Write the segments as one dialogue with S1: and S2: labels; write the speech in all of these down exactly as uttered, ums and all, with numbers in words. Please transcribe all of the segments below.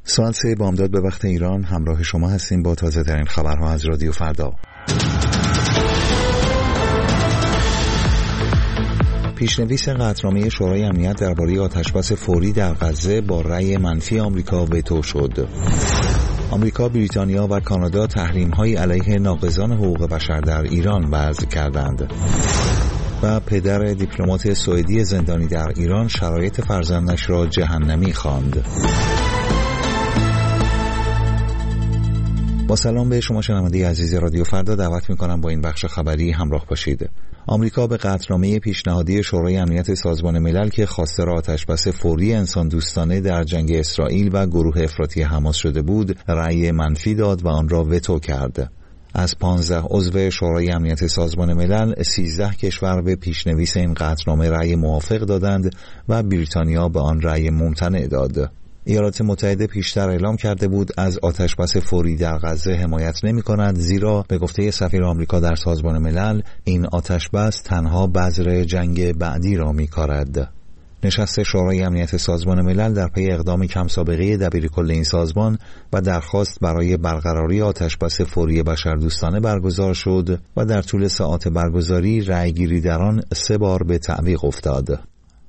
S1: ساعت سه بامداد به وقت ایران همراه شما هستیم با تازه ترین خبرها از رادیو فردا. پیشنویس قطعنامه شورای امنیت درباره آتشبس فوری در غزه با رأی منفی آمریکا وتو شد. آمریکا، بریتانیا و کانادا تحریم‌های علیه ناقضان حقوق بشر در ایران وضع کردند. و پدر دیپلمات سوئدی زندانی در ایران شرایط فرزندش را جهنمی خواند. با سلام به شما شنونده عزیز رادیو فردا، دعوت می‌کنم با این بخش خبری همراه باشید. آمریکا به قطعنامه پیشنهادی شورای امنیت سازمان ملل که خواستار آتشبس فوری انسان دوستانه در جنگ اسرائیل و گروه افراطی حماس شده بود، رأی منفی داد و آن را وتو کرد. از پانزده عضو شورای امنیت سازمان ملل، سیزده کشور به پیشنویس این قطعنامه رأی موافق دادند و بریتانیا به آن رأی ممتنع داد. ایالات متحده پیشتر اعلام کرده بود از آتشبس فوری در غزه حمایت نمی کند، زیرا به گفته سفیر آمریکا در سازمان ملل این آتشبس تنها بذر جنگ بعدی را می کارد. نشست شورای امنیت سازمان ملل در پی اقدام کم سابقه دبیرکل این سازمان و درخواست برای برقراری آتشبس فوری بشردوستانه برگزار شد و در طول ساعات برگزاری رأیگیری در آن سه بار به تعویق افتاد.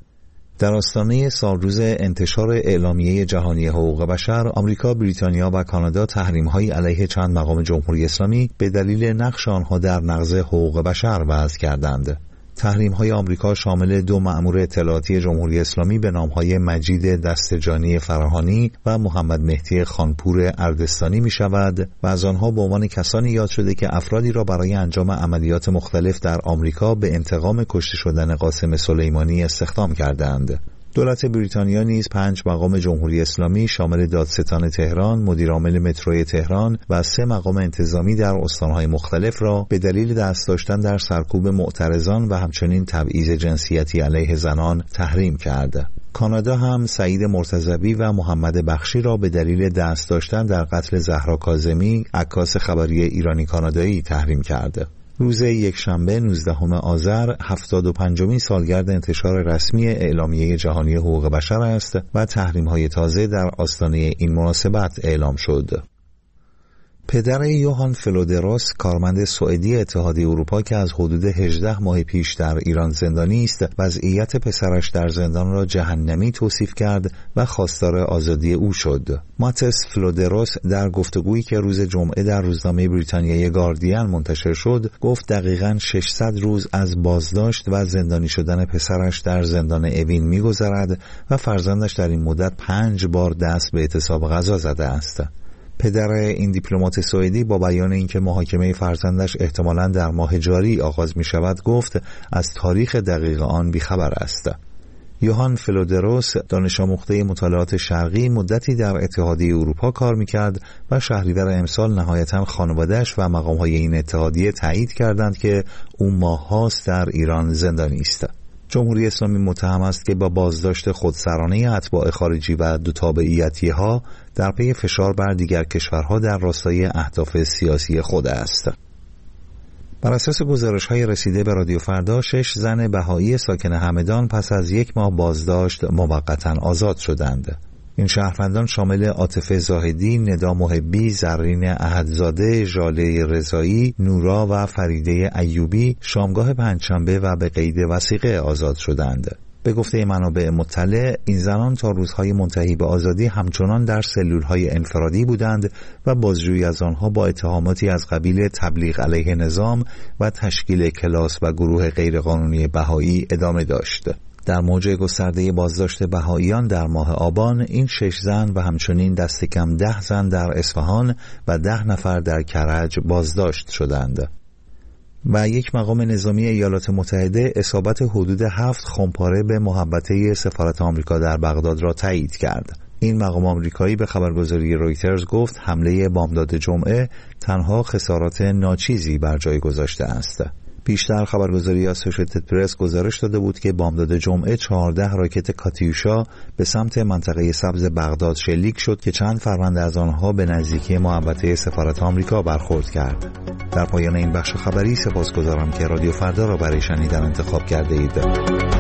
S1: در آستانه سالروز انتشار اعلامیه جهانی حقوق بشر، آمریکا، بریتانیا و کانادا تحریم‌های علیه چند مقام جمهوری اسلامی به دلیل نقش آنها در نقض حقوق بشر وضع کردند. تحریم‌های آمریکا شامل دو مأمور اطلاعاتی جمهوری اسلامی به نام‌های مجید دستجانی فراهانی و محمد مهدی خانپور اردستانی می‌شود و از آنها به عنوان کسانی یاد شده که افرادی را برای انجام عملیات مختلف در آمریکا به انتقام کشته شدن قاسم سلیمانی استخدام کردند. دولت بریتانیا نیز پنج مقام جمهوری اسلامی شامل دادستان تهران، مدیرعامل متروی تهران و سه مقام انتظامی در استان‌های مختلف را به دلیل دست داشتن در سرکوب معترضان و همچنین تبعیض جنسیتی علیه زنان تحریم کرد. کانادا هم سعید مرتضوی و محمد بخشی را به دلیل دست داشتن در قتل زهرا کاظمی، عکاس خبری ایرانی کانادایی تحریم کرد. روز یکشنبه نوزدهم آذر هفتاد و پنجمین سالگرد انتشار رسمی اعلامیه جهانی حقوق بشر است و تحریم‌های تازه در آستانه این مناسبت اعلام شد. پدر یوهان فلودروس، کارمند سوئدی اتحادیه اروپا که از حدود هجده ماه پیش در ایران زندانی است، وضعیت پسرش در زندان را جهنمی توصیف کرد و خواستار آزادی او شد. ماتس فلودروس در گفتگویی که روز جمعه در روزنامه بریتانیایی گاردین منتشر شد، گفت دقیقاً ششصد روز از بازداشت و زندانی شدن پسرش در زندان اوین می‌گذرد و فرزندش در این مدت پنج بار دست به اعتصاب غذا زده است. پدر این دیپلمات سوئدی با بیان اینکه محاکمه فرزندش احتمالاً در ماه جاری آغاز می شود گفت از تاریخ دقیق آن بیخبر است. یوهان فلودروس، دانش آموخته مطالعات شرقی، مدتی در اتحادیه اروپا کار می‌کرد و شهریور امسال نهایتاً خانواده‌اش و مقام‌های این اتحادیه تایید کردند که او ماه‌هاست در ایران زندانی است. جمهوری اسلامی متهم است که با بازداشت خودسرانه اتباع خارجی و دو تابعیتی‌ها در پی فشار بر دیگر کشورها در راستای اهداف سیاسی خود است. بر اساس گزارش‌های رسیده به رادیو فردا، شش زن بهایی ساکن همدان پس از یک ماه بازداشت موقتاً آزاد شدند. این شهروندان شامل عاطفه زاهدی، ندا محبی، زرین احدزاده، ژاله رضایی، نورا و فریده ایوبی شامگاه پنجشنبه و به قید وثیقه آزاد شدند. به گفته منابع مطلع، این زنان تا روزهای منتهی به آزادی همچنان در سلولهای انفرادی بودند و بازجویی از آنها با اتهاماتی از قبیل تبلیغ علیه نظام و تشکیل کلاس و گروه غیرقانونی بهایی ادامه داشت. در موج گسترده بازداشت بهاییان در ماه آبان، این شش زن و همچنین دست کم ده زن در اصفهان و ده نفر در کرج بازداشت شدند. و یک مقام نظامی ایالات متحده اصابت حدود هفت خمپاره به محوطه سفارت آمریکا در بغداد را تایید کرد. این مقام آمریکایی به خبرگزاری رویترز گفت حمله بامداد جمعه تنها خسارات ناچیزی بر جای گذاشته است. پیشتر خبرگزاری اسوشیتد پرس گزارش داده بود که بامداد جمعه چهارده راکت کاتیوشا به سمت منطقه سبز بغداد شلیک شد که چند فرمانده از آنها به نزدیکی محوطه سفارت آمریکا برخورد کرد. در پایان این بخش خبری سپاسگزارم که رادیو فردا را برای شنیدن انتخاب کرده اید.